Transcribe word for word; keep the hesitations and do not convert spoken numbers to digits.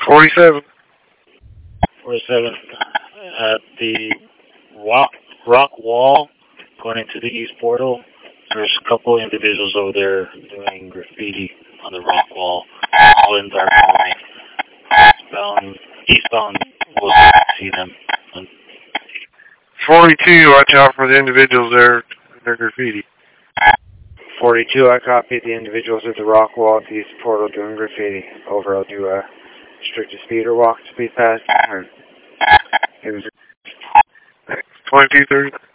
forty-seven. forty-seven. At the rock, rock wall going into the east portal, there's a couple individuals over there doing graffiti on the rock wall, all in dark light. Eastbound, eastbound, we'll see them. forty-two, watch out for the individuals there, their graffiti. forty-two, I copy the individuals at the rock wall at the east portal doing graffiti. Over, I'll do a restricted speed or walk speed past. Or it was twenty-two thirty.